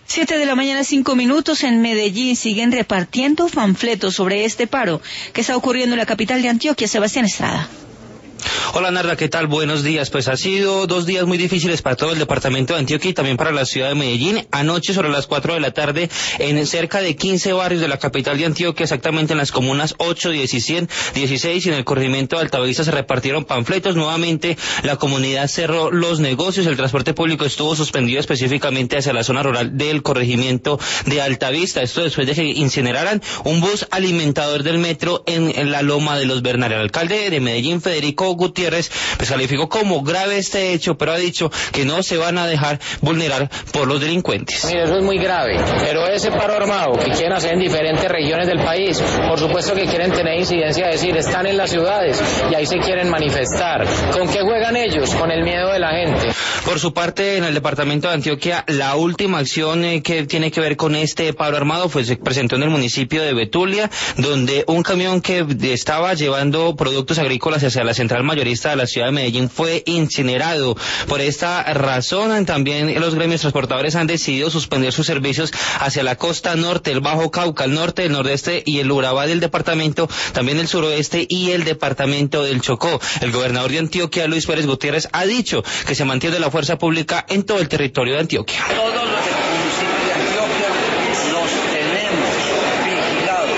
7:05 a.m. en Medellín siguen repartiendo panfletos sobre este paro que está ocurriendo en la capital de Antioquia. Sebastián Estrada. Hola Narda, ¿qué tal? Buenos días. Pues ha sido 2 días muy difíciles para todo el departamento de Antioquia y también para la ciudad de Medellín. Anoche sobre las 4 de la tarde en cerca de 15 barrios de la capital de Antioquia, exactamente en las comunas 8, 16 y en el corregimiento de Altavista se repartieron panfletos. Nuevamente la comunidad cerró los negocios, el transporte público estuvo suspendido específicamente hacia la zona rural del corregimiento de Altavista. Esto después de que incineraran un bus alimentador del metro en la Loma de los Bernales. El alcalde de Medellín, Federico Gutiérrez, pues calificó como grave este hecho, pero ha dicho que no se van a dejar vulnerar por los delincuentes. Mire, eso es muy grave, pero ese paro armado que quieren hacer en diferentes regiones del país, por supuesto que quieren tener incidencia, es decir, están en las ciudades y ahí se quieren manifestar. ¿Con qué juegan ellos? Con el miedo de la gente. Por su parte, en el departamento de Antioquia, la última acción que tiene que ver con este paro armado se presentó en el municipio de Betulia, donde un camión que estaba llevando productos agrícolas hacia la central mayorista de la ciudad de Medellín fue incinerado. Por esta razón, también los gremios transportadores han decidido suspender sus servicios hacia la costa norte, el Bajo Cauca, el norte, el nordeste y el Urabá del departamento, también el suroeste y el departamento del Chocó. El gobernador de Antioquia, Luis Pérez Gutiérrez, ha dicho que se mantiene la fuerza pública en todo el territorio de Antioquia. Todos los municipios de Antioquia los tenemos vigilados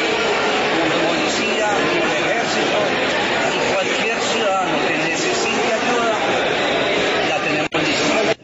por policía y el ejército, y cualquier ciudadano que necesite ayuda la tenemos lista.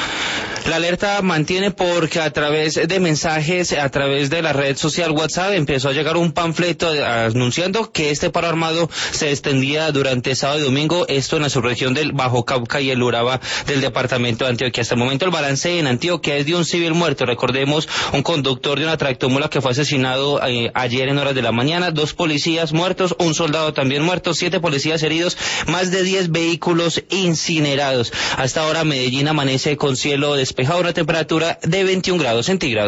La alerta mantiene porque a través de mensajes, a través de la red social WhatsApp, empezó a llegar un panfleto anunciando que este paro armado se extendía durante sábado y domingo, esto en la subregión del Bajo Cauca y el Urabá del departamento de Antioquia. Hasta el momento el balance en Antioquia es de un civil muerto, recordemos, un conductor de una tractomula que fue asesinado ayer en horas de la mañana, 2 policías muertos, un soldado también muerto, 7 policías heridos, más de 10 vehículos incinerados. Hasta ahora Medellín amanece con cielo despejado, una temperatura de 21 grados centígrados.